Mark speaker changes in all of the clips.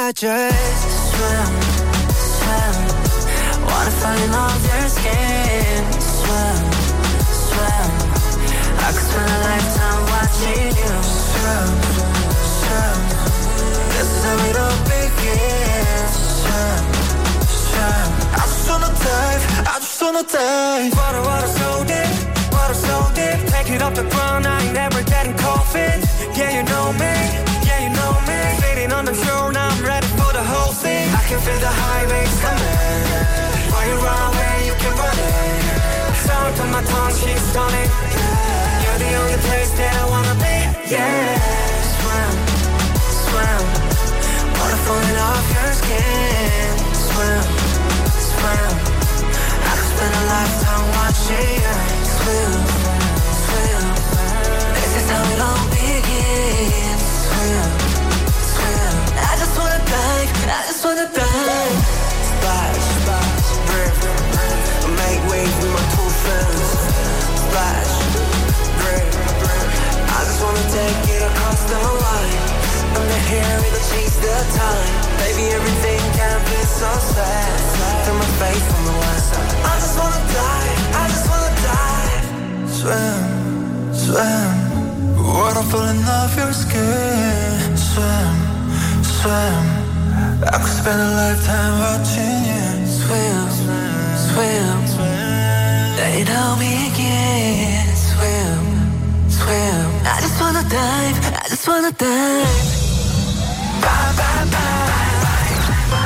Speaker 1: I just swim, swim. Wanna fall in love with your skin. Swim, swim. I could spend a lifetime watching you swim, swim. This is how it all begins. Swim, swim. I just wanna dive, I just wanna dive. Water so deep, water so deep. Take it off the ground, I ain't never getting cold feet. Yeah, you know me, yeah, you know me. Sitting on the throne, I'm ready for the whole thing. I can feel the highways coming. While you run away, you can run it. Sound on my tongue, she's stunning. You're the only place that I wanna be. Yeah, swim, swim. Water falling off your skin. Swim, swim. I could spend a lifetime watching you swim, swim. This is how it all begins. Swim, swim. I just wanna dive, I just wanna dive. Splash, splash, rip, rip. Make waves with my two friends. Splash, rip, rip. I just wanna take it across the line. Under here, it'll change the time. Baby, everything can be so sad. Through my face on the west side. I just wanna dive, I just wanna dive. Swim, swim. Waterfall in off your skin. Swim, swim. I could spend a lifetime watching you swim, swim, swim. They know me again. Swim, swim. I just wanna dive, I just wanna dive. Bye, bye, bye.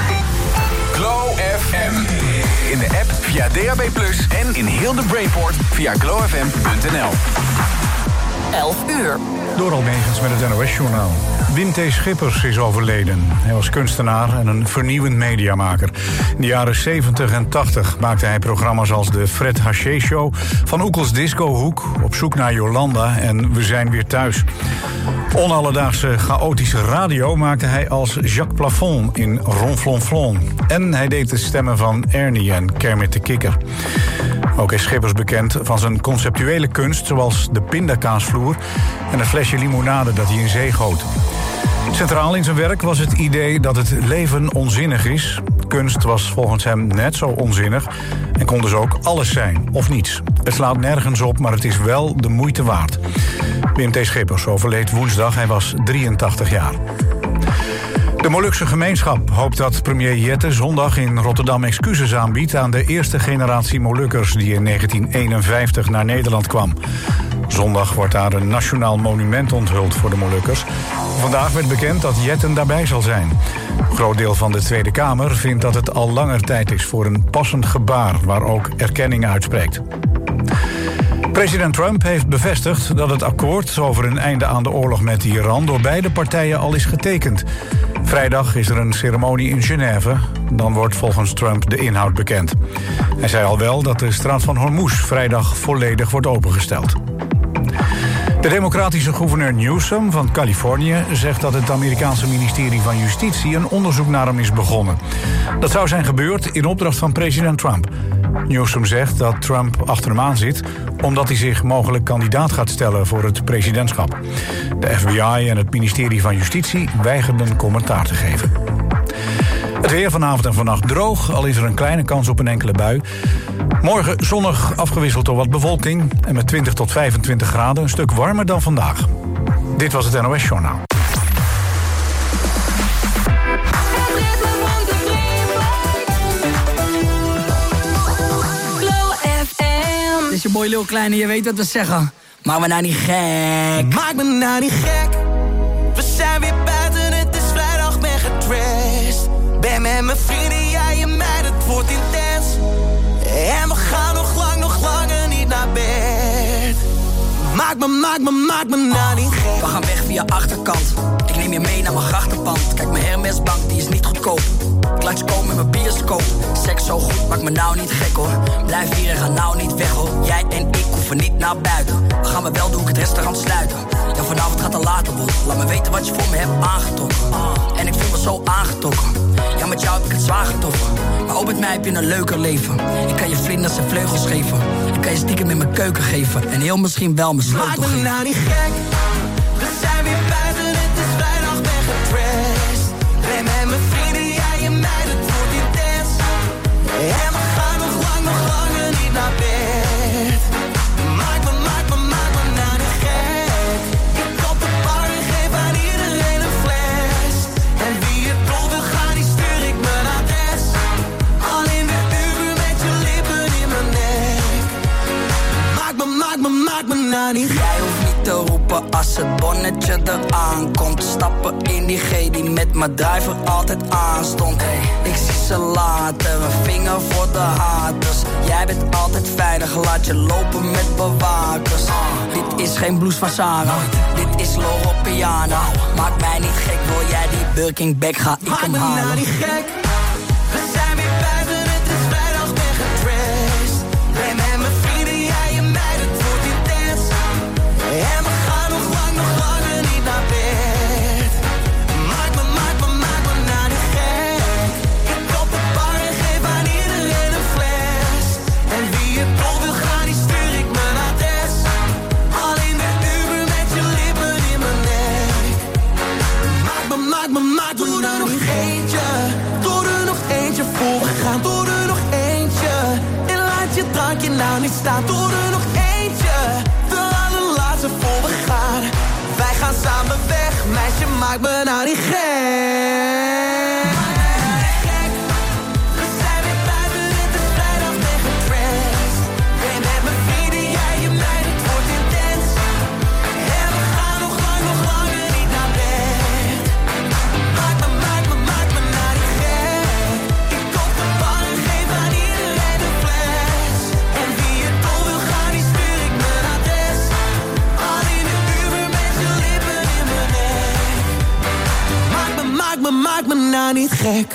Speaker 2: Glow FM. In de app via DAB+ en in heel de Brainport via glowfm.nl.
Speaker 3: 11 uur.
Speaker 4: Door Almegens met het NOS-journaal. Wim T. Schippers is overleden. Hij was kunstenaar en een vernieuwend mediamaker. In de jaren 70 en 80 maakte hij programma's als de Fred Haché Show... Van Oekels Discohoek, Op zoek naar Jolanda en We zijn weer thuis. Onalledaagse chaotische radio maakte hij als Jacques Plafond in Ronflonflon. En hij deed de stemmen van Ernie en Kermit de Kikker. Ook is Schippers bekend van zijn conceptuele kunst... zoals de pindakaasvloer en een flesje limonade dat hij in zee goot. Centraal in zijn werk was het idee dat het leven onzinnig is. Kunst was volgens hem net zo onzinnig en kon dus ook alles zijn of niets. Het slaat nergens op, maar het is wel de moeite waard. Wim T. Schippers overleed woensdag, hij was 83 jaar. De Molukse gemeenschap hoopt dat premier Jette zondag in Rotterdam excuses aanbiedt aan de eerste generatie Molukkers die in 1951 naar Nederland kwam. Zondag wordt daar een nationaal monument onthuld voor de Molukkers. Vandaag werd bekend dat Jetten daarbij zal zijn. Een groot deel van de Tweede Kamer vindt dat het al langer tijd is voor een passend gebaar waar ook erkenning uitspreekt. President Trump heeft bevestigd dat het akkoord over een einde aan de oorlog met Iran door beide partijen al is getekend. Vrijdag is er een ceremonie in Genève. Dan wordt volgens Trump de inhoud bekend. Hij zei al wel dat de straat van Hormuz vrijdag volledig wordt opengesteld. De democratische gouverneur Newsom van Californië zegt dat het Amerikaanse ministerie van Justitie een onderzoek naar hem is begonnen. Dat zou zijn gebeurd in opdracht van president Trump. Newsom zegt dat Trump achter hem aan zit omdat hij zich mogelijk kandidaat gaat stellen voor het presidentschap. De FBI en het ministerie van Justitie weigerden commentaar te geven. Het weer vanavond en vannacht droog, al is er een kleine kans op een enkele bui. Morgen zonnig, afgewisseld door wat bewolking en met 20 tot 25 graden een stuk warmer dan vandaag. Dit was het NOS Journaal.
Speaker 3: Dit is je boy Lil Kleine, je weet wat we zeggen. Maak me nou niet gek.
Speaker 1: Maak me nou niet gek. We zijn weer buiten, het is vrijdag, ben getrashed. Ben met mijn vrienden, jij en mij, het wordt intens. En we gaan nog langer niet naar bed. Maak me nou niet gek.
Speaker 3: We gaan weg via achterkant. Ik neem je mee naar mijn grachtenpand. Kijk, mijn Hermesbank, die is niet goedkoop. Ik langskomen met mijn bioscoop. Seks zo goed, maak me nou niet gek hoor. Blijf hier en ga nou niet weg hoor. Jij en ik hoeven niet naar buiten. We gaan maar wel, doe ik het restaurant sluiten. Ja, vanavond gaat er later worden. Laat me weten wat je voor me hebt aangetrokken. En ik voel me zo aangetrokken. Ja, met jou heb ik het zwaar getroffen. Maar ook met mij heb je een leuker leven. Ik kan je vlinders en vleugels geven. Ik kan je stiekem in mijn keuken geven. En heel misschien wel mijn sleutel geven.
Speaker 1: Maak me nou niet gek. We zijn weer buiten, het is vrijdag, ben getrashed. Ben met mijn vrienden. En we gaan nog langer niet naar bed. Maak me nou niet gek. Ik koop de bar en geef aan iedereen een fles. En wie het wil gaan, die stuur ik mijn adres. Al in de Uber met je lippen in mijn nek. Maak me nou niet gek.
Speaker 3: Jij hoeft niet te roepen als het bonnetje eraan komt. Stappen in die G die met mijn driver altijd aanstond. Hey, ik zie ze later, een vinger voor de haters. Jij bent altijd veilig, laat je lopen met bewakers. Dit is geen blues van Sarah, dit is Loro Piana. Maak mij niet gek, wil jij die Birkin-bag, ga ik hem halen.
Speaker 1: Maak me nou niet gek. We zijn weer buiten, het is vrijdag, ben getrashed. Ben met mijn vrienden, jij en mij, het wordt intens. En we gaan nog langer niet naar bed. Maak me nou niet gek. Ik koop de bar en geef aan iedereen een fles. En wie het wil gaan, die stuur ik mijn adres. Al in de Uber met je lippen in mijn nek. Maak me doe er nog eentje. Doe er nog eentje voor we gaan. Doe er nog eentje. En laat je drankje nou niet staan. Doe er nog eentje. De allerlaatste voor we gaan. Wij gaan samen weg. Meisje, maak me nou niet gek. We zijn weer buiten, het is vrijdag, ben getrashed. Ben met mijn vrienden, jij en mij, het wordt intens. En we gaan nog langer niet naar bed. Maak me nou niet gek. Ik koop de bar en geef aan iedereen een fles. En wie het wil gaan, die stuur ik mijn adres. Al in de Uber met je lippen in mijn nek. Maak me nou niet gek.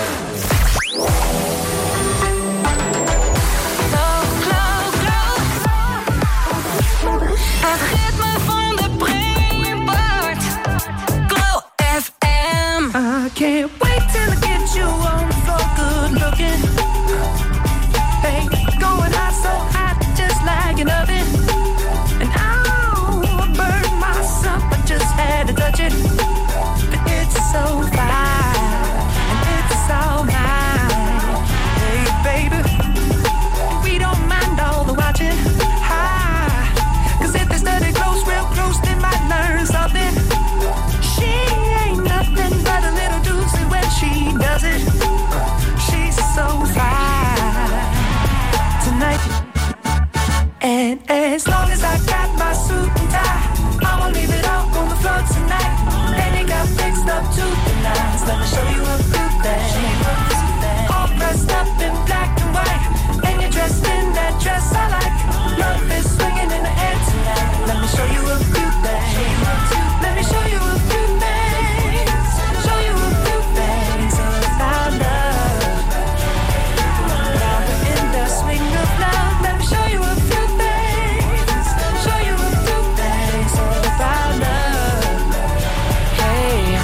Speaker 5: Het ritme van de Brainport. Glow FM.
Speaker 6: I can't wait till I get you on the floor, good looking. Hey, going hot, so hot, just like an oven. And I'll burn myself, I just had to touch it. But it's so fine, and it's all mine. Hey, baby, we don't mind all the watching. Cause if they study close, real close, they might learn something. She ain't nothing but a little doozy when she does it. She's so fine tonight. And as long as I got my suit and tie, I'ma leave it all on the floor tonight. And it got fixed up to the nines. Let me show you a few things. All dressed up in black and white, and you're dressed in that dress I like. Love is swinging in the air tonight. Let me show you a few things. Let me show you a few things. Show you a few things about love. Now we're in the swing of love. Let me show you a few things. Show you a few things about love. Hey,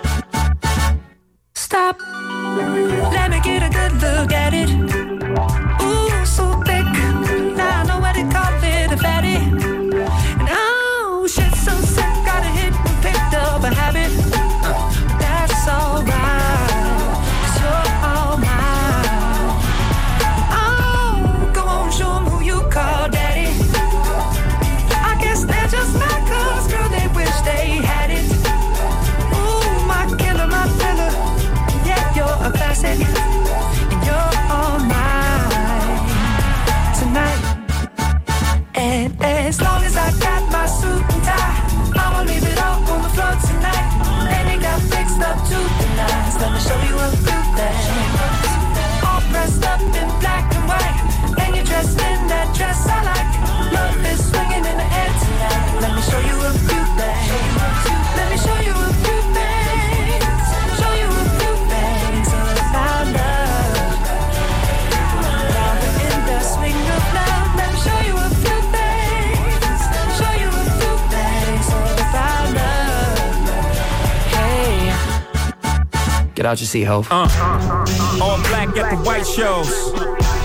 Speaker 6: stop. Let me get a good look at it. Ooh, so thick. Now I know what to call it, a fatty. And oh, shit, so sick. Got a hit and picked up a habit. That's alright, 'cause you're all mine. Oh, go on, show 'em who you call daddy. I guess they're just my cuz, girl, they wish they had it. Ooh, my killer, my filler. Yeah, you're a classic. And you're all mine tonight. And as long as I got my suit and tie, I'ma leave it all on the floor tonight. And it got fixed up to the nines. Let me show you a few things. All dressed up in black and white, and you're dressed in that dress I like. Love is swinging in the air tonight. Let me show you a few things. Let me show you a few things. Show you a few things about love. Now we're in the swing of love. Let me show you a few things. Show you a few things about love. Hey,
Speaker 7: Get out your seat, ho.
Speaker 8: All black at the white shows.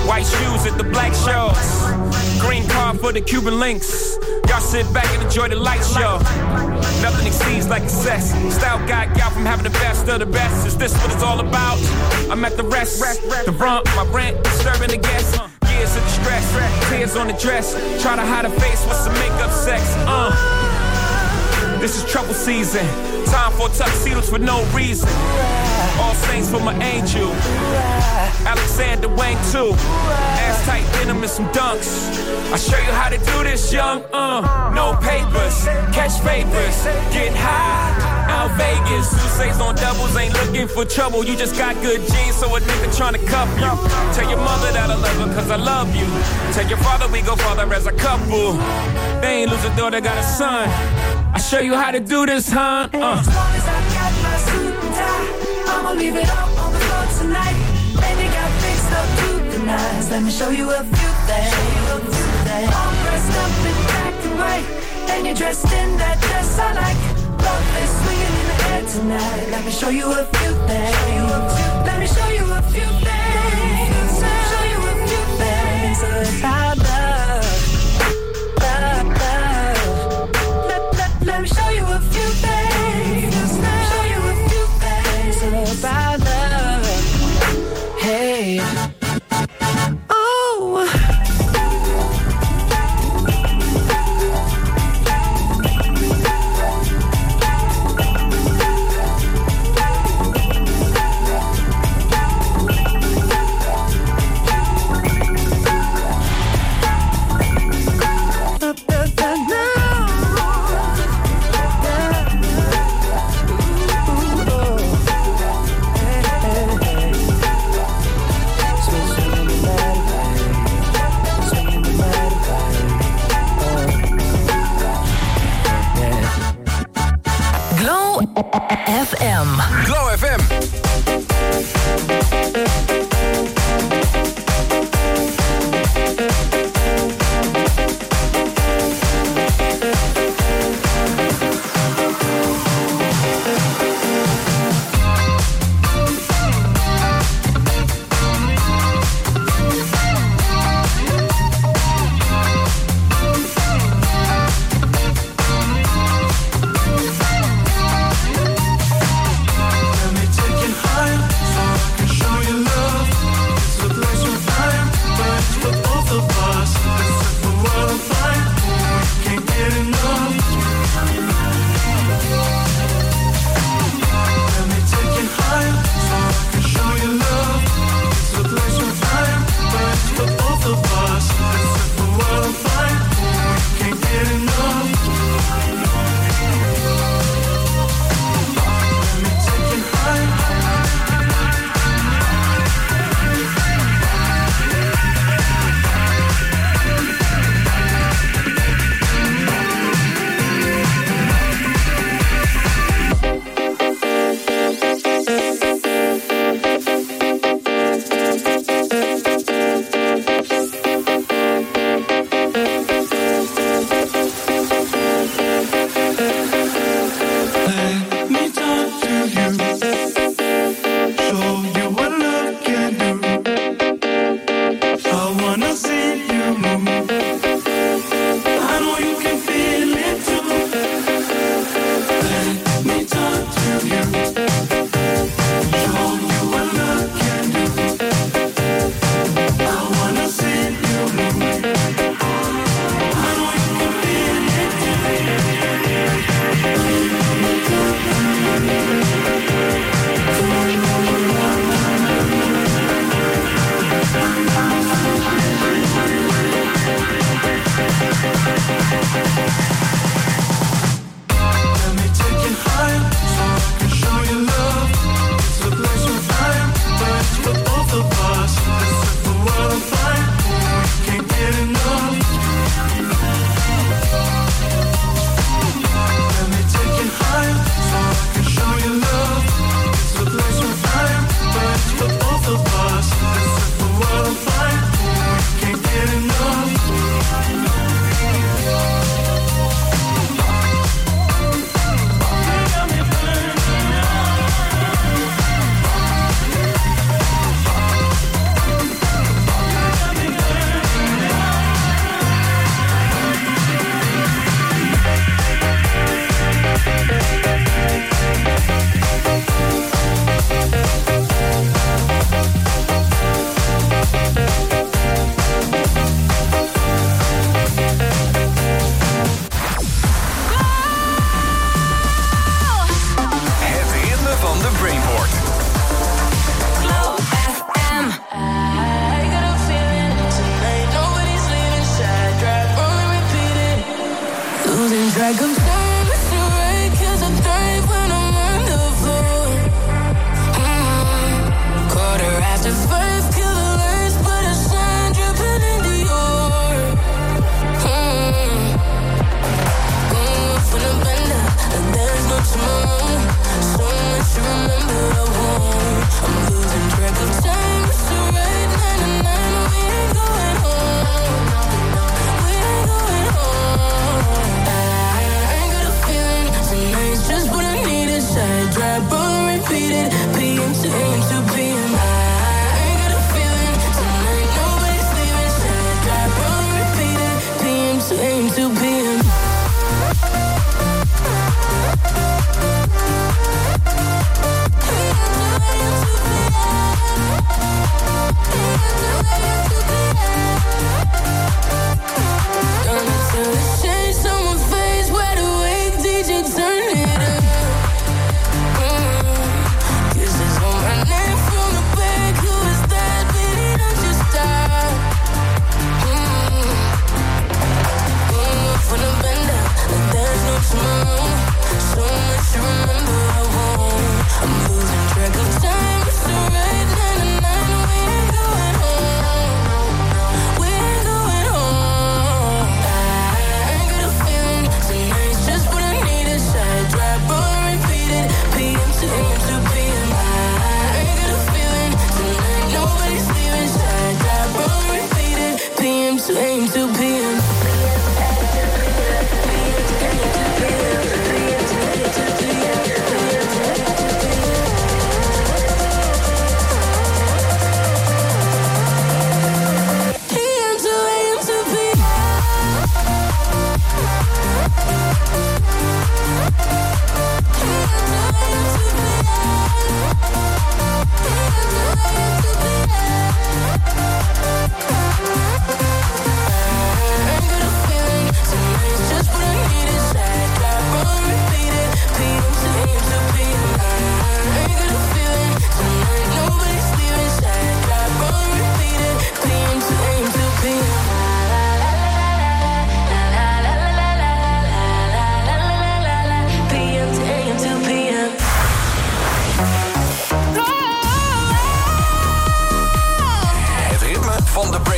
Speaker 7: White shoes at the black shows. Green car for the Cuban links. Y'all sit back and enjoy the light show. Nothing exceeds like excess. Style got from having the best of the best. Is this what it's all about? I'm at the rest. The rump, my rent, disturbing the guests. Years of distress, tears on the dress. Try to hide a face with some makeup sex. This is trouble season. Time for tuxedos for no reason. All saints for my angel. Alexander Wang too. Ass tight denim and some dunks. I show you how to do this, young. No papers, catch favors, get high. Out Vegas, Sousa's on doubles, ain't looking for trouble. You just got good genes, so a nigga tryna cuff you. Tell your mother that I love her, cause I love you. Tell your father we go father as a couple. They ain't lose a daughter, got a son. I show you how to do this, huh?
Speaker 6: As long as I got my suit and tie, I'ma leave it all on the floor tonight. Baby got fixed up to the nines. Let me show you a few things. All dressed up in black and white, and you're dressed in that dress I like. Love is swinging in the air tonight. Let me show you a few things. Let me show you a few things. Show you a few things about love. Let me show you a few things. Show you a few things about love. Hey. Oh.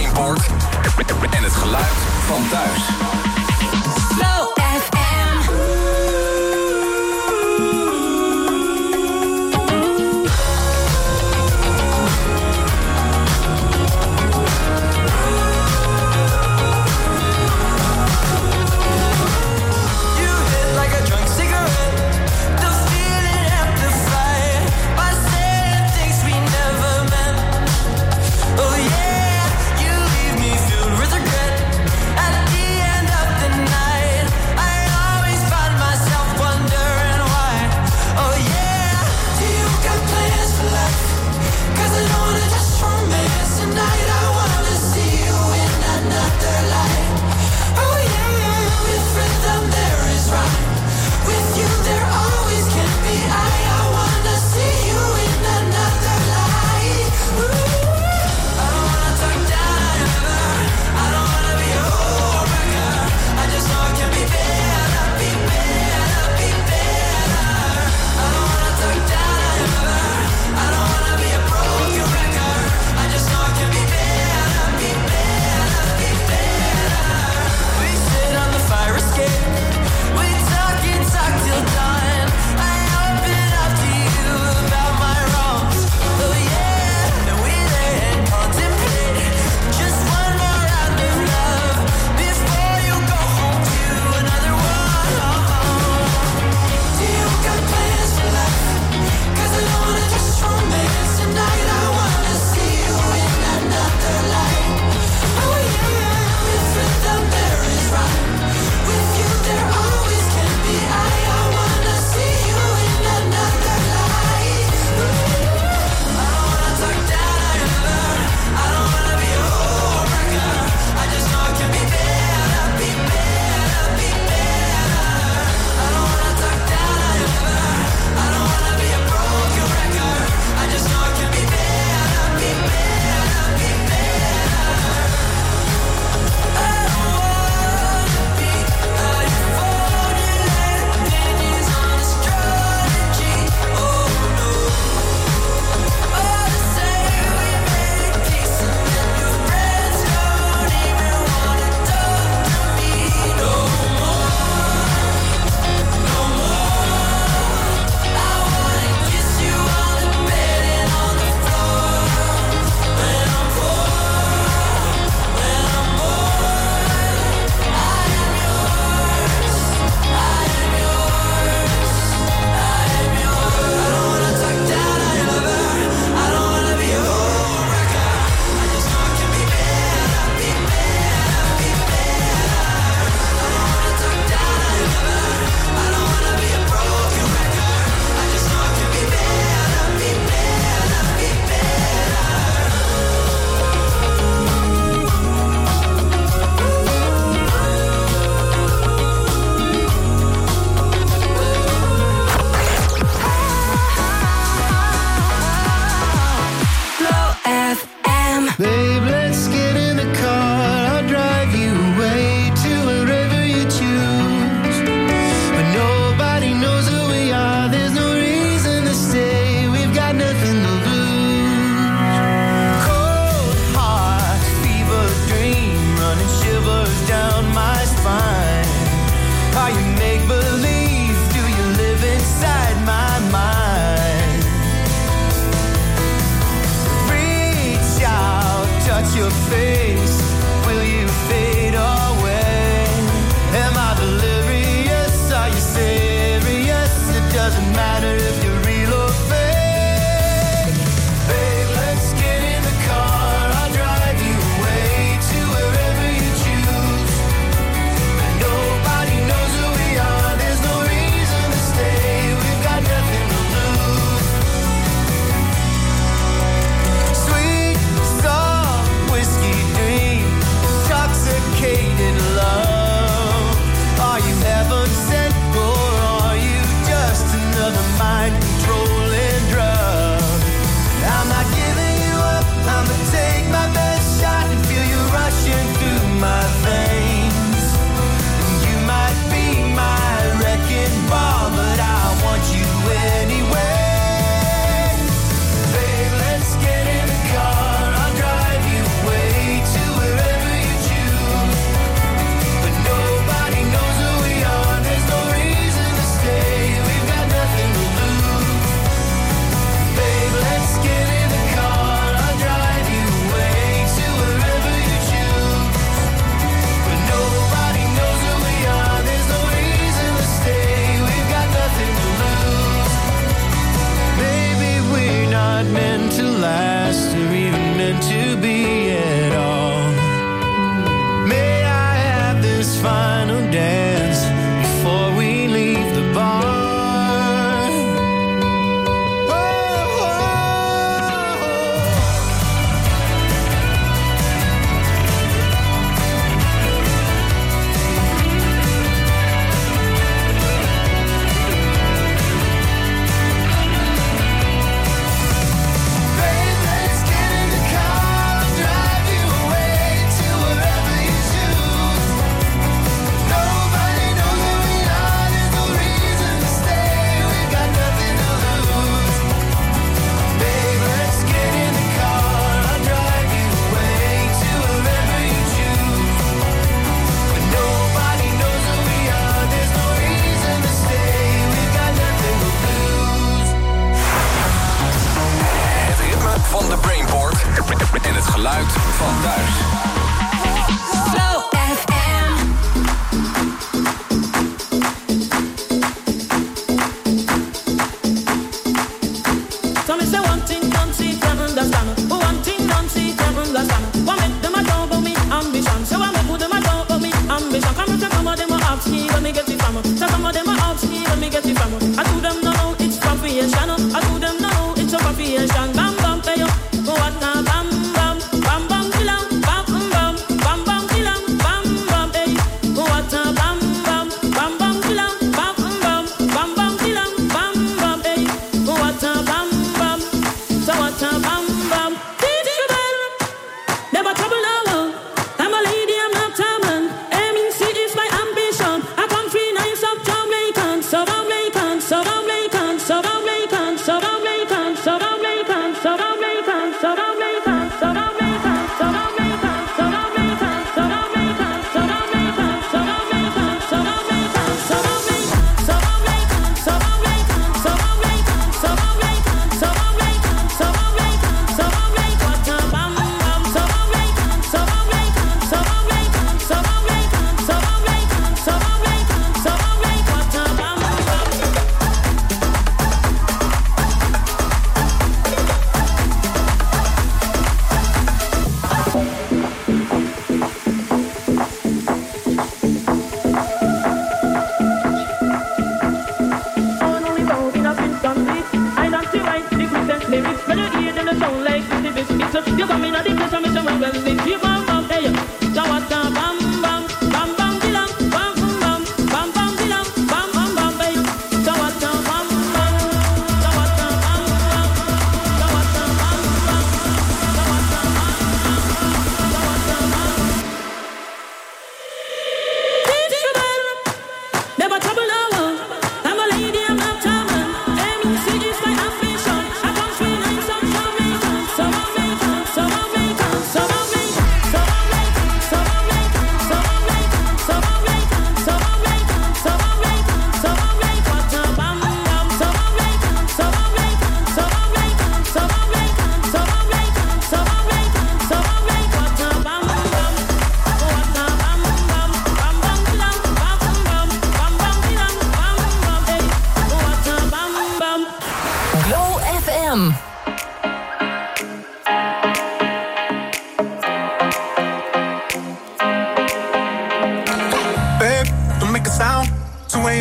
Speaker 2: Brainport en het geluid van thuis.
Speaker 5: Glow FM.
Speaker 1: Oh yeah, you leave me filled with regret at the end of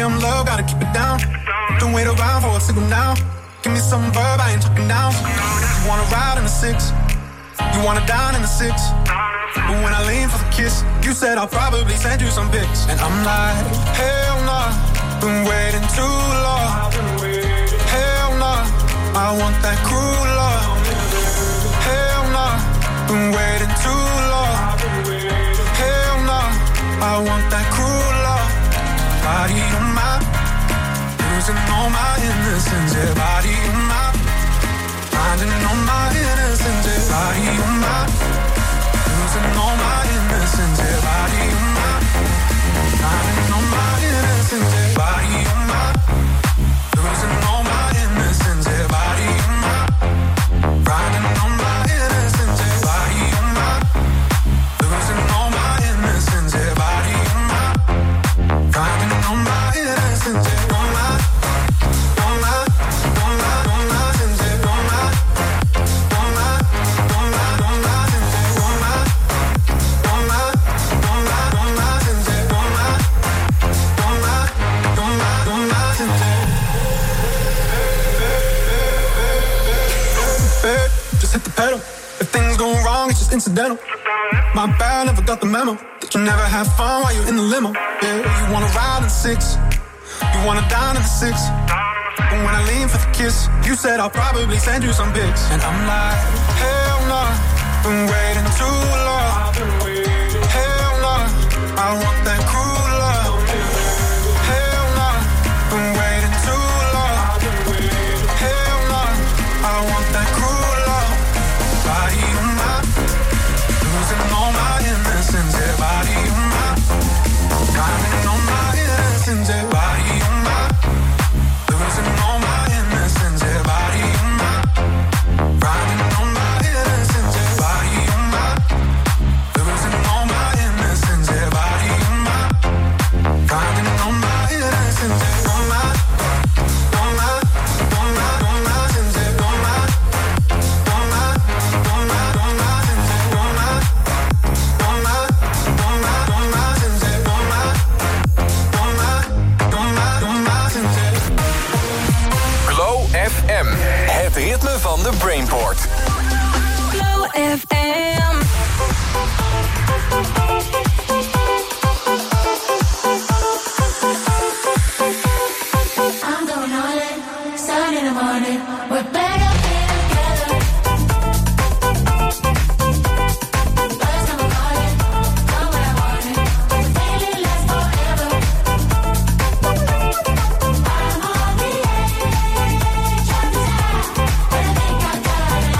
Speaker 8: I'm love, gotta keep it down. Don't wait around for a signal now. Give me some verb, I ain't talking down. You wanna ride in the 6, you wanna dine in the 6. But when I lean for the kiss, you said I'll probably send you some pics. And I'm like, hell nah, been waiting too long. Hell nah, I want that cruel love. Hell nah, been waiting too long. Hell nah, I want that cruel love. Body on my, losing all my innocence. Yeah, body on my, finding all my innocence. Yeah, body on my, losing all my innocence. Yeah, body on my, finding all my innocence. Yeah, body on my, losing all my innocence. Yeah, body on my, finding all my innocence. Yeah, body on my, losing all my innocence. Yeah, body on my, finding all my innocence. Yeah, all my, all my, all my, all my sins. Yeah, all my, all my, all my, all my sins. Yeah, all my, all my, all my, all my sins. Yeah, all my, all my, all my, all my sins. Babe, just hit the pedal. If things go wrong, it's just incidental. My bad, never got the memo that you never have fun while you're in the limo. Yeah, you wanna ride in the 6, you wanna dine in the 6. But when I lean for the kiss, you said I'll probably send you some pics. And I'm like, hell nah, been waiting too long. Hell nah, I want that cruel love. Hell nah, been waiting too long. Hell nah, I want that cruel love. Body on my, losing all my innocence. Yeah, body on my, finding all my innocence. Yeah, body on my, losing all my innocence. Yeah, body on my, finding all my innocence. Yeah, body on my, losing all my innocence. Yeah, body on my, finding all my innocence. Yeah, all my, all my, all my, all my sins. Yeah, all my, all my, all my, all my sins. Yeah, all my, all my, all my, all my sins. Yeah, all my, all my, all my, all my sins. Yeah.
Speaker 2: Glow FM, het ritme van de Brainport.
Speaker 5: Glow FM.
Speaker 9: I'm going all in, sun in the morning. We're better together. First time I'm calling, know what I wanted. The feeling lasts forever. I'm on the edge of desire, but I think I got it.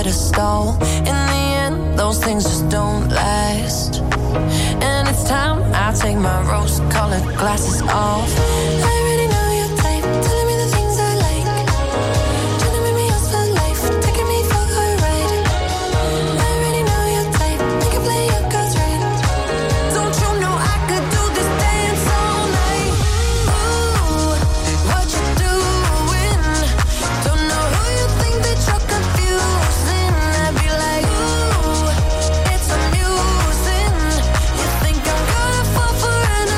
Speaker 1: pedestal. In the end, those things just don't last. And it's time I take my rose-colored glasses off. I already know your type, telling me the things I like. Trying to make me yours for life, taking me for a ride. I already know your type, you can play your cards right. Don't you know I could do this dance all night? Ooh, what you doing? Don't know who you think that you're confusing. I'd be like, ooh, it's amusing. You think I'm gonna fall for an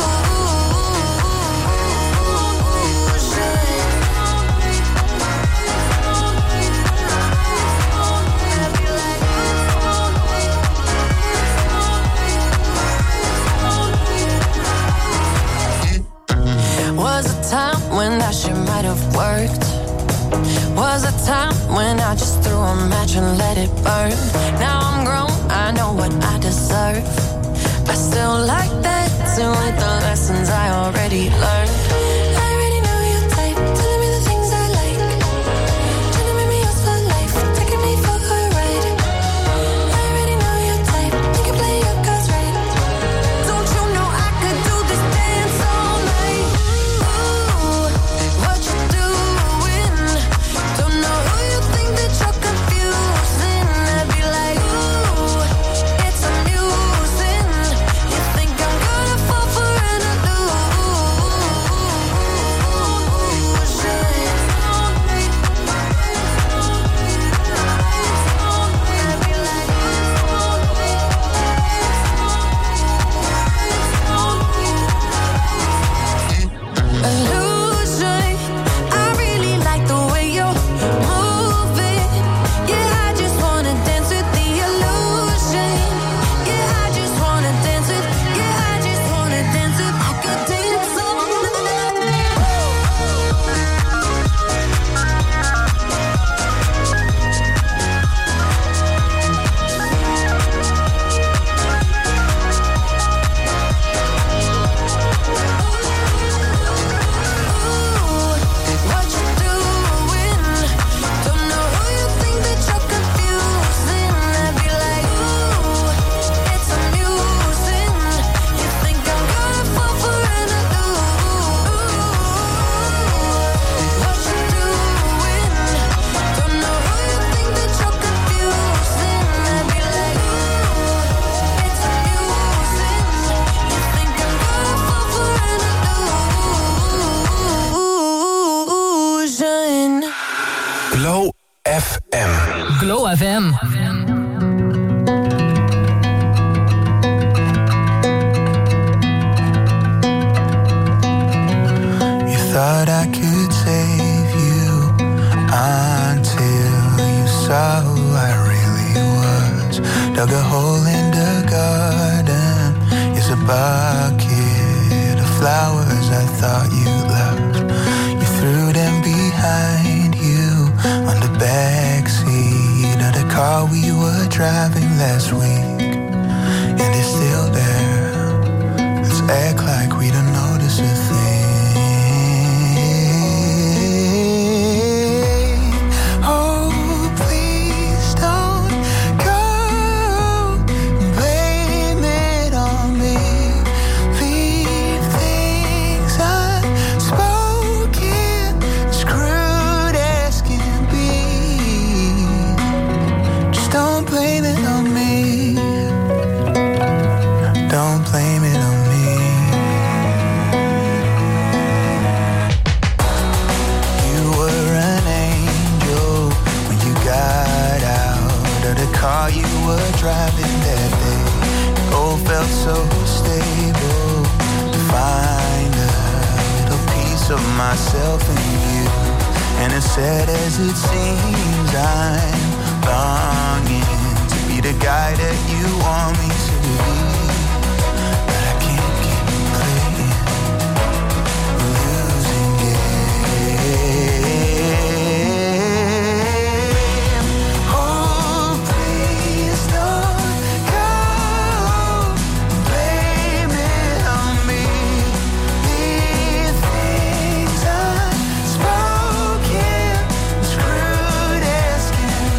Speaker 1: Was a time when that shit might have worked. Was a time when I just threw a match and let it burn. Now I'm grown, I know what I deserve. I still like dancing with the lessons I already learned. I already know your type, telling me the things I like. Trying to make me yours for life, taking me for a ride. I already know your type, you can play your cards right. Don't you know I could do this dance all night? Ooh, what you doing? Don't know who you think that you're confusing. I'd be like, ooh, it's amusing. You think I'm gonna fall for an illusion. I really like the way you're moving. Yeah, I just wanna dance with the illusion. Yeah, I just wanna dance with. Yeah, I just wanna dance with. I could dance all what you doing? Don't know who you think that you're confusing. I'd be like, ooh, it's amusing. You think I'm gonna fall for an illusion. What you doing? Don't know who you think that you're confusing. I'd be like, ooh, it's amusing. You think I'm gonna fall for an illusion.
Speaker 2: Glow FM.
Speaker 10: Glow FM.
Speaker 8: You thought I could save you until you saw who I really was. Dug a hole in the garden. It's a bucket of flowers I thought you loved. You threw them behind you on the backseat of the car we were driving last week. And it's still there. Let's act like we don't notice a thing. Oh, please don't go. Blame it on me. Leave things unspoken, screwed as can be. Just don't blame it on me. Don't blame it on me. You were an angel when you got out of the car you were driving that day. It all felt so stable to find a little piece of myself in you. And as sad as it seems, I'm longing to be the guy that you want me to be. But I can't keep playing a losing game. Oh, please don't go. Blame it on me. Leave things unspoken, screwed as can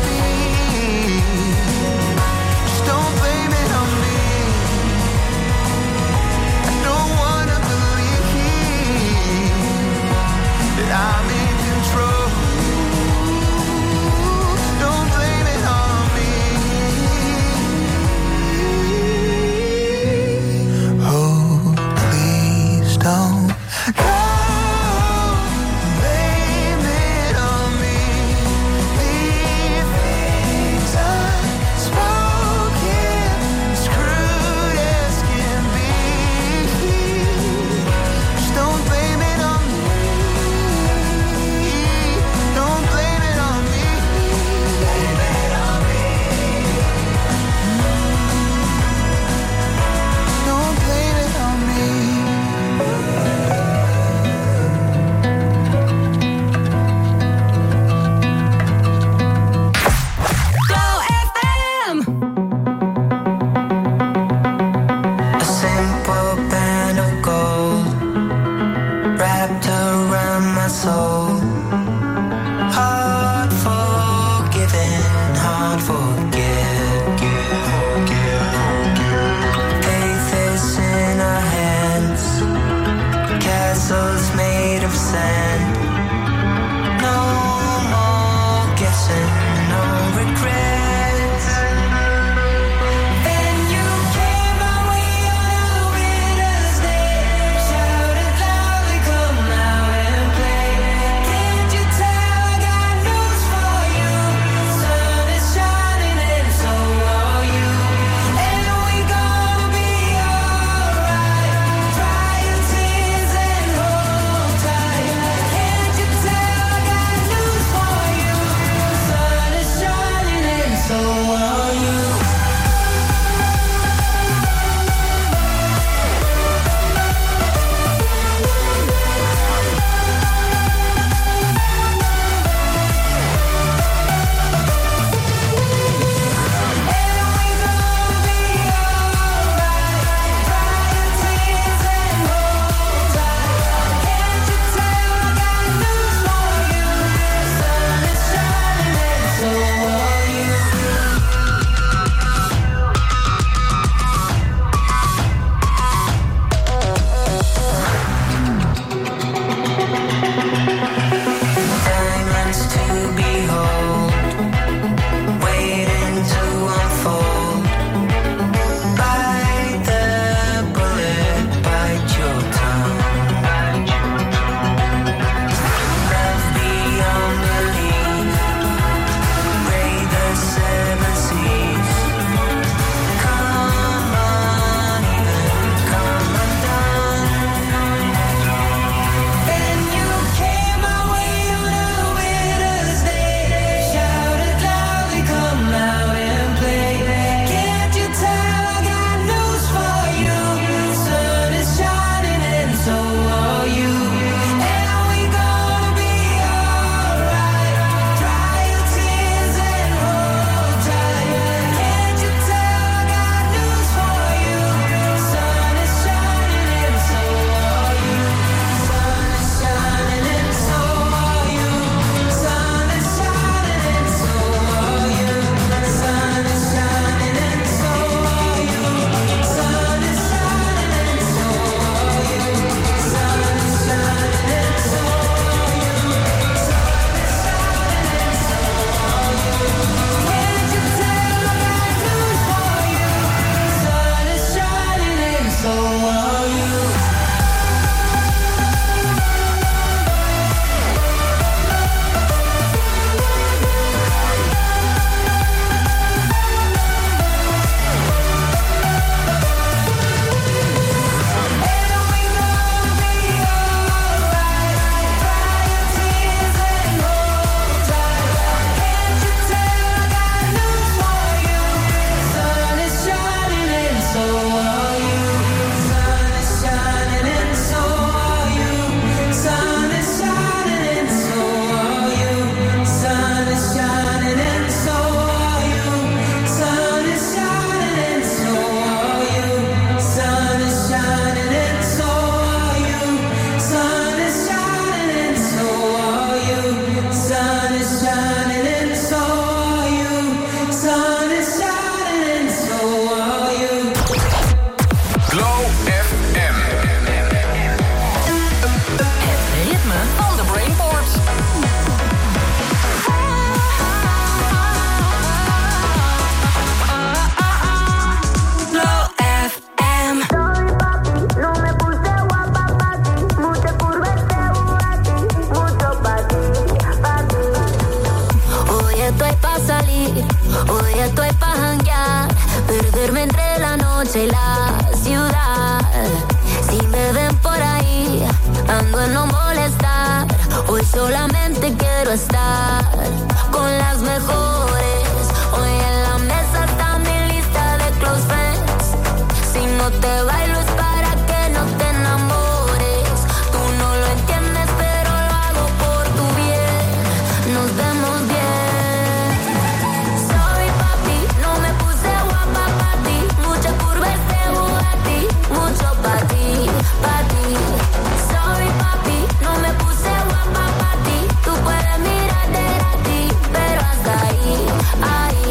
Speaker 9: salir, hoy estoy pa' janguear, perderme entre la noche y la ciudad. Si me ven por ahí, ando en no molestar, hoy solamente quiero estar con las mejores. Hoy en la mesa está mi lista de close friends. Si no te bailo es para que no te enamores. Tú no lo entiendes, pero lo hago por tu bien. Nos vemos bien. Sorry papi, no me puse guapa pa' ti. Mucha curva este Bugatti, mucho pa' ti, pa' ti. Sorry papi, no me puse guapa pa' ti. Tú puedes mirar de gratis, pero hasta ahí, ahí.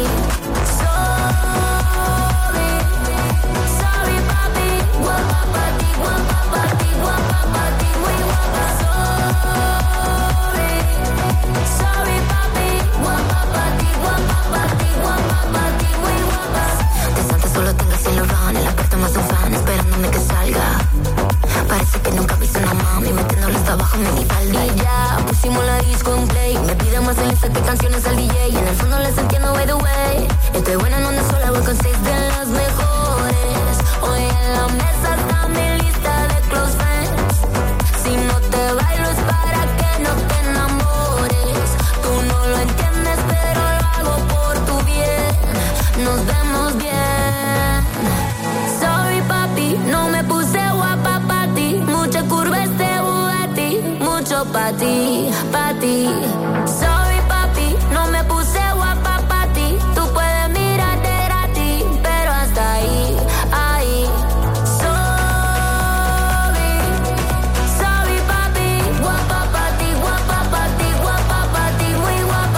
Speaker 9: Sorry papi, guapa pa' ti, guapa pa' ti, guapa pa' ti, muy guapa. Sorry papi, guapa pa' ti, guapa pa' ti, guapa pa' ti, muy guapa. Desde antes solo tengo el cielo van, en la puerta más un fan esperándome que salga. Parece que nunca viste una mami metiéndole hasta abajo mi falda. Y ya pusimos la disco en play, me piden más en lista que canciones al DJ. Y en el fondo les entiendo by the way. Estoy buena en onda sola, voy con 6 de las mejores. Hoy en la mesa está mi lista de close friends. Si no te bailo es para que no te enamores. Tú no lo entiendes, pero lo hago por tu bien. Nos vemos bien. Sorry papi, no me puse guapa pa' ti. Mucha curva este Bugatti, mucho pa' ti, pa' ti. Sorry papi, no me puse guapa pa' ti. Tú puedes mirar de gratis, pero hasta ahí, ahí. Sorry papi, guapa pa' ti, guapa pa' ti, guapa pa' ti, muy guapa.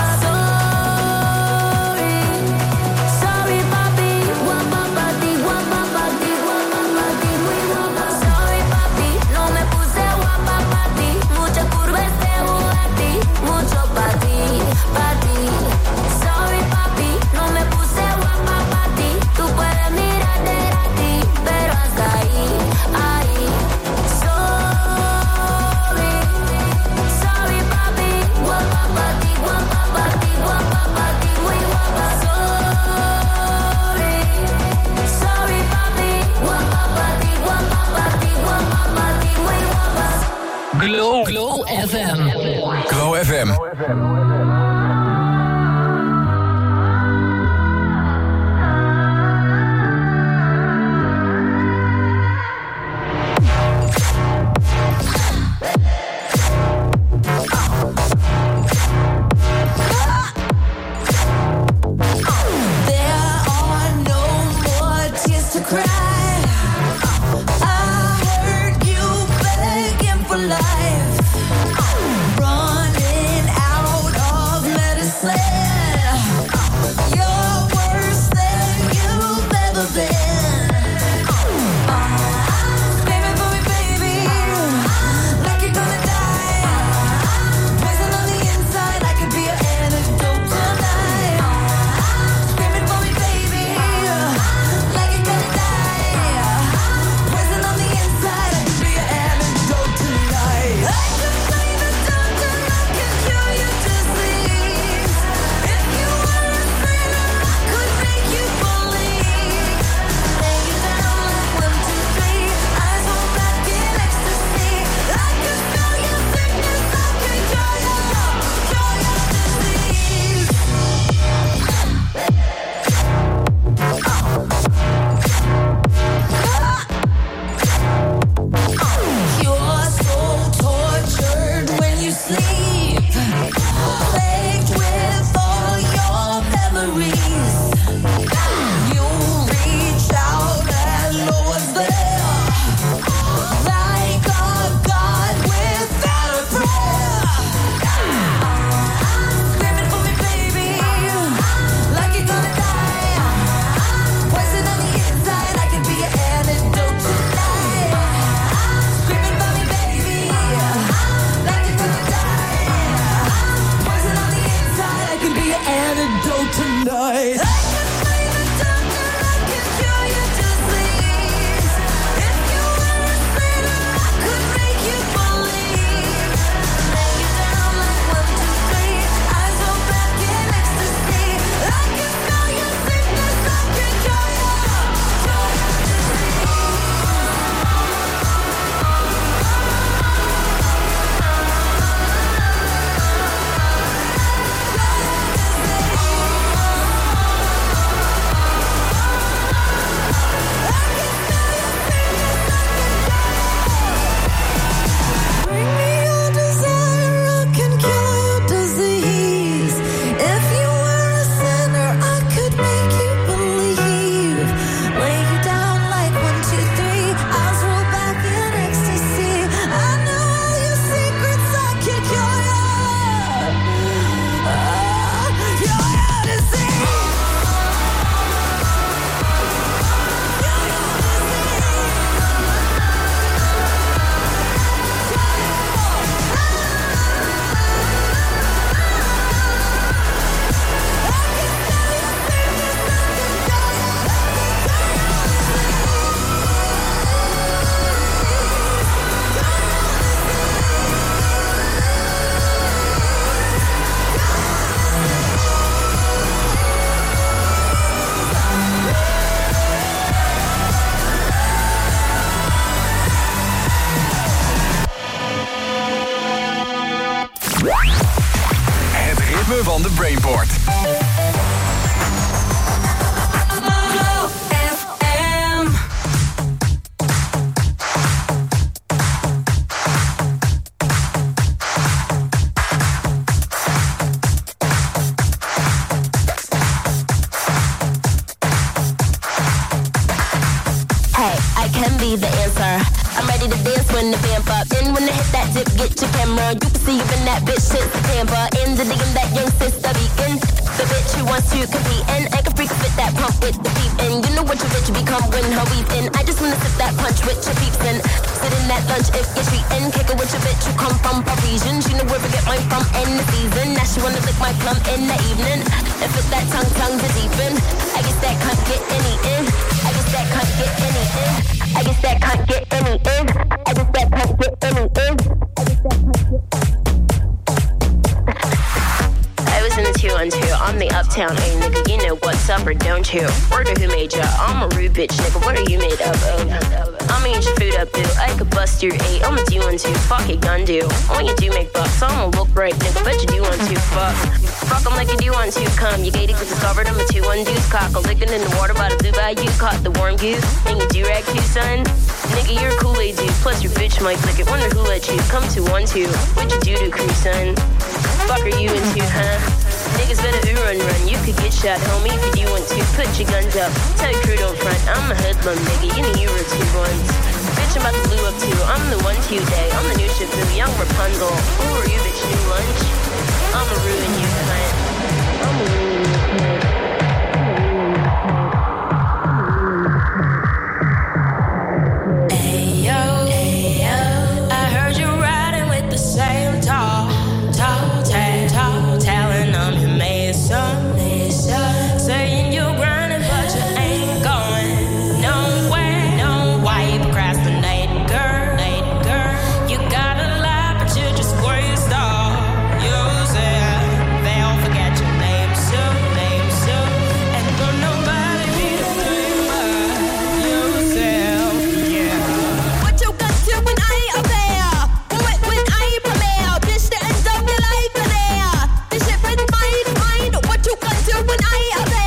Speaker 9: Sorry papi, guapa pa' ti, guapa pa' ti, guapa pa' ti, muy guapa. Sorry papi, no me puse guapa pa' ti. Mucha curva este Bugatti, mucho pa' ti, pa' ti. Sorry papi, no me puse guapa pa' ti. Tú puedes mirar de gratis, pero hasta ahí, ahí. Sorry papi, guapa pa' ti, guapa pa' ti, guapa pa' ti, muy guapa. Sorry papi, guapa pa' ti, guapa pa' ti, guapa pa' ti, muy guapa.
Speaker 3: Glow FM.
Speaker 2: Glow FM.
Speaker 5: There are no more tears to cry. I heard you begging for life, running out of medicine. You're worse than you've ever been. Screaming for me, baby, like you're gonna die. Poison on the inside, I could be your antidote tonight. Screaming for me, baby, like you're gonna die. Poison on the inside, I could be your antidote tonight. I could play the doctor, I could cure your disease. If you were a sinner, I could make you believe. Lay you down like 1, 2, 3, eyes roll back in ecstasy. I could feel your sickness, I could cure your disease. You're so tortured when you sleep, plagued with all your memories. You reach out and know what's there, like a god without a prayer. Screaming for me, baby, like you're gonna die. Poison on the inside, I could be your antidote tonight. Screaming for me, baby, like you're gonna die. Poison on the inside, I could be your antidote tonight.
Speaker 10: see the answer. I'm ready to dance when the vamp up. And when I hit that dip, get your camera. You can see even that bitch shit's the Tampa. In the digging that young sister beacon. The bitch who wants to compete. And I can freak fit that pump with the peep. And you know what your bitch become when her weave in. I just wanna sip that punch with your peeps. And sit in that lunch if you're treating. Kick it with your bitch who come from Parisian. She know where to get mine from in the season. Now she wanna lick my plum in the evening. And fit that tongue to deepen. I guess that can't get any in. I guess that can't get any in. I guess that can't get any in. I guess that can't get any in. I was in the 212, I'm the uptown A nigga, you know what's up or don't you? Word of who made ya? I'm a rude bitch nigga, what are you made up of? I'ma eat your food up, boo, I could bust your 8, I'ma do one too, fuck it, gun do. When you do make bucks, I'ma look right, nigga, bet you do one too, fuck. Fuck 'em like you do one too, come, you gated cause discovered I'm a 2-1 deuce, cock, a lickin' in the water by the blue bayou, caught the warm goose, and you do rag too, son. Nigga, you're a Kool-Aid dude, plus your bitch might lick it, wonder who let you come to 1-2, what'd you do to crew, son? Fuck are you into, huh? Niggas better run. You could get shot, homie, if you do want to. Put your guns up, tell your crew don't front. I'm a hoodlum, nigga, you know you were 2 ones. Bitch, I'm about to blue up too. I'm the 1-2 day. I'm the new ship, new young Rapunzel. Who are you, bitch, new lunch? I'ma ruin you, cunt. I'ma ruin you, cunt.
Speaker 11: Saying you're grinding, but you ain't going nowhere. No, why you procrastinate, girl? You got a lot, but you just waste all yourself. They'll forget your name soon, and for nobody be the thing but yourself. Yeah. What you gonna do when I ain't up there? When I ain't prepare? Bitch, the end of your life are there. This shit with mine. What you gonna do when I ain't up there?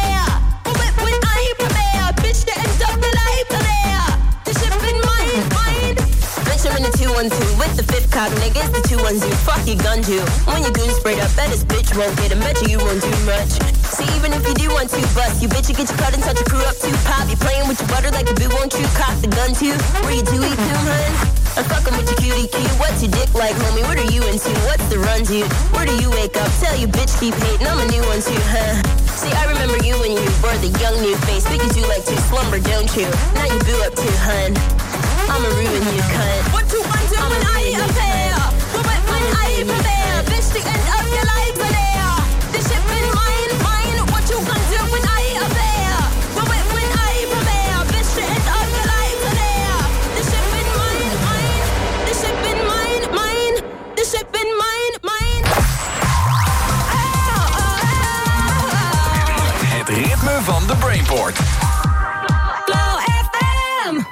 Speaker 10: In the 212 with the 5th cop, nigga, it's the 212. Fuck your gun do. When your goon sprayed up, bet this bitch won't get him. Bet you won't do much. See, even if you do want to bust, you bitch, you get your cut and touch your crew up too. Pop, you playing with your butter like a boo, won't you? Cock the gun too. Where you do eat too, hun? I'm fucking with your cutie cute. What's your dick like, homie? What are you into? What's the run, dude? Where do you wake up? Tell your bitch keep hating. I'm a new one too, huh? See, I remember you when you were the young new face. Because you like to slumber, don't you? Now you boo up too, hun. I'ma ruin you, cunt. What you want to when I ain't up there? When I ain't prepare? Bitch, the end of your life are there. This shit been mine. What you gonna do when I ain't up there? When I ain't prepare? Bitch, the end of your life are there. This shit been mine. This shit been mine. This shit been mine.
Speaker 2: Het ritme van de Brainport.
Speaker 11: Glow FM.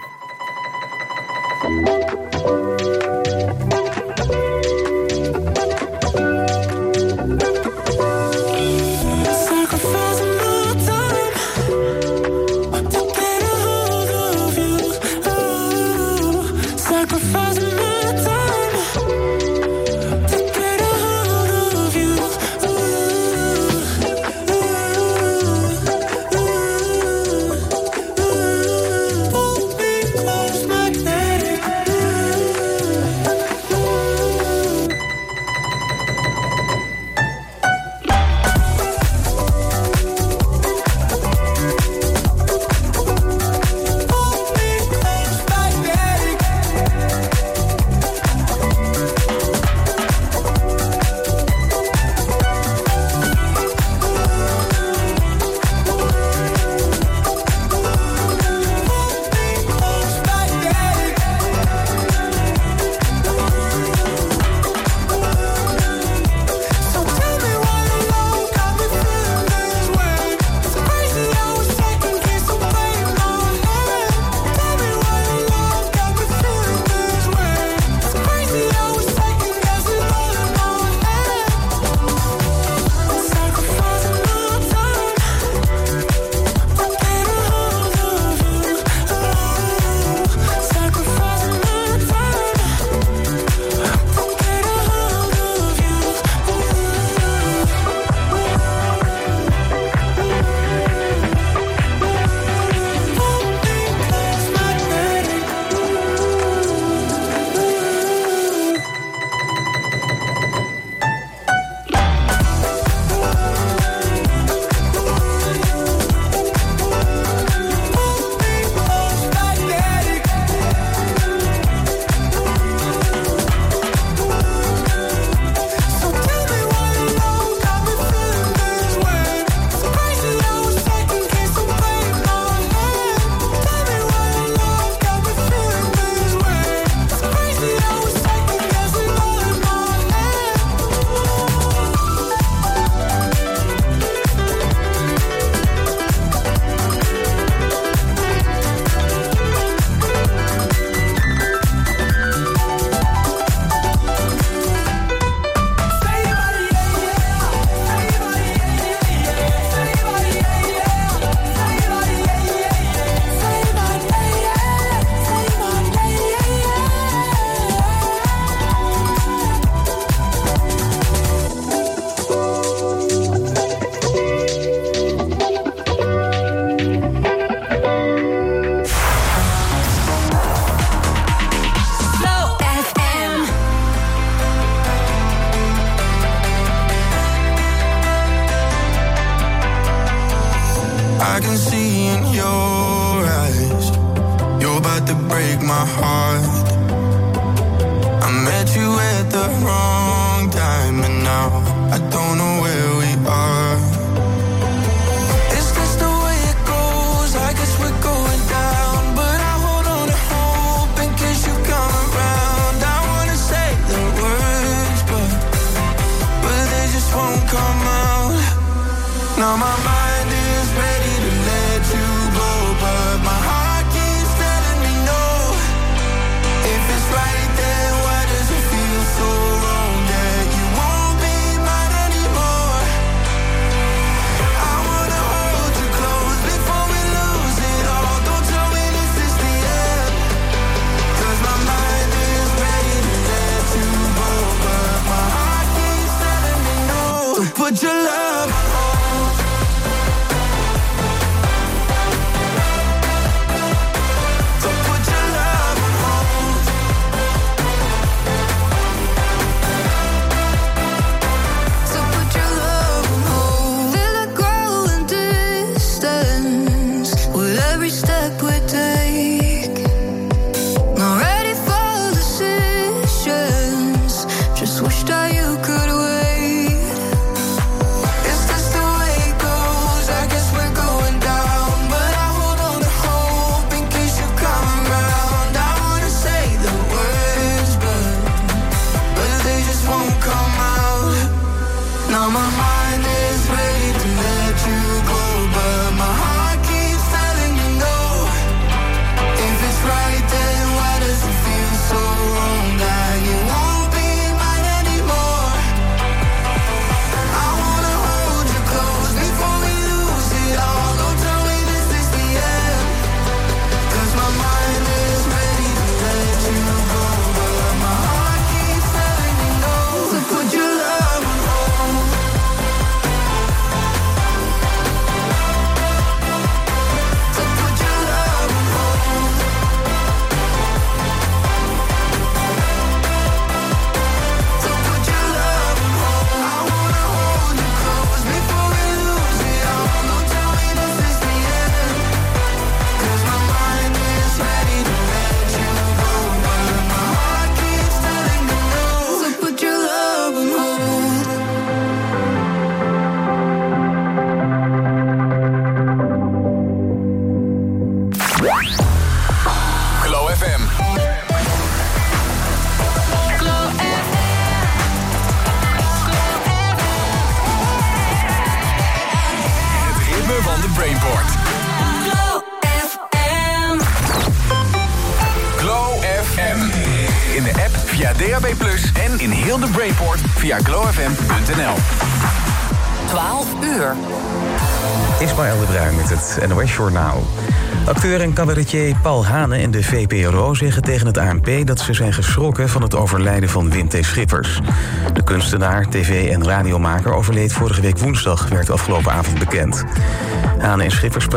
Speaker 8: I can see in your eyes, you're about to break my heart. I met you at the wrong time, and now I don't know where we are. Is this the way it goes? I guess we're going down, but I hold on to hope in case you come around. I wanna say the words, but they just won't come out. Now my mind is ready to let you go, but my heart keeps telling me no. If it's right, then why does it feel so wrong that you won't be mine anymore? I wanna hold you close before we lose it all. Don't tell me this is the end, 'cause my mind is ready to let you go, but my heart keeps telling me no. So put your love on hold. So put your love on hold.
Speaker 5: So put your love on hold. Feel it growing distance with every step we take. Not ready for decisions, just wish that you could wait. Is this the way it goes? I guess we're going down, but I hold on to hope in case you come around. I wanna say the words, but they just won't come out. Now my mind is ready to let you go, but my heart keeps telling me no. If it's right, then why does it feel so wrong that you won't be mine anymore? I wanna hold you close before we lose it all. Don't tell me this is the end, 'cause my mind is ready to let you go, but my heart keeps telling me no. So put your love on hold. So put your love on hold. So put your love on hold. I wanna hold you close before we lose it all. Don't tell me this is the end, 'cause my mind is ready to let you go, but my heart keeps telling me no. So put your love on hold.
Speaker 2: Glow FM. Het ritme van de Brainport. Glow FM. In de app via DAB+ en in heel de Brainport via glowfm.nl.
Speaker 12: 12 uur.
Speaker 13: Ismaël de Bruin met het NOS-journaal. Acteur en cabaretier Paul Hane en de VPRO zeggen tegen het ANP dat ze zijn geschrokken van het overlijden van Wim T. Schippers. De kunstenaar, tv- en radiomaker overleed vorige week woensdag, werd afgelopen avond bekend. Hane en Schippers